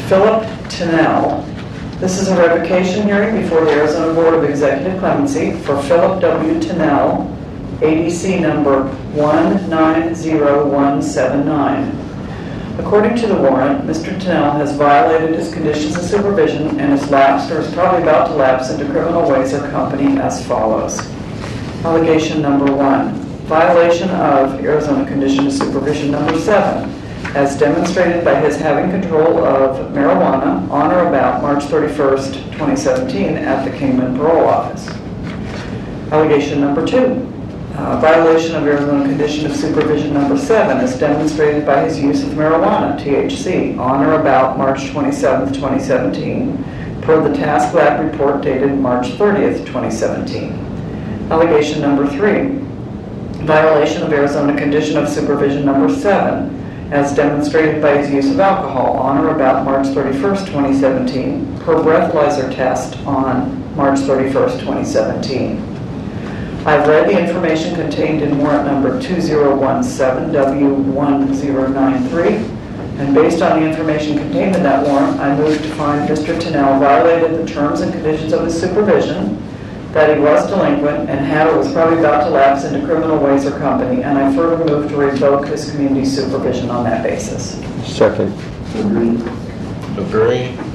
Philip Tinnell. This is a revocation hearing before the Arizona Board of Executive Clemency for Philip W. Tinnell, ADC number 190179. According to the warrant, Mr. Tinnell has violated his conditions of supervision and has lapsed or is probably about to lapse into criminal ways or company as follows. Allegation number 1, violation of Arizona Condition of Supervision number 7, as demonstrated by his having control of marijuana on or about March 31st, 2017 at the Kingman Parole Office. Allegation number 2, violation of Arizona Condition of Supervision number 7 as demonstrated by his use of marijuana, THC, on or about March 27th, 2017, per the Task Lab report dated March 30th, 2017. Allegation number 3, violation of Arizona Condition of Supervision number 7 as demonstrated by his use of alcohol on or about March 31st, 2017, per breathalyzer test on March 31st, 2017. I've read the information contained in warrant number 2017W1093, and based on the information contained in that warrant, I move to find Mr. Tinnell violated the terms and conditions of his supervision, that he was delinquent and had or was probably about to lapse into criminal ways or company, and I further move to revoke his community supervision on that basis. Second. Agree.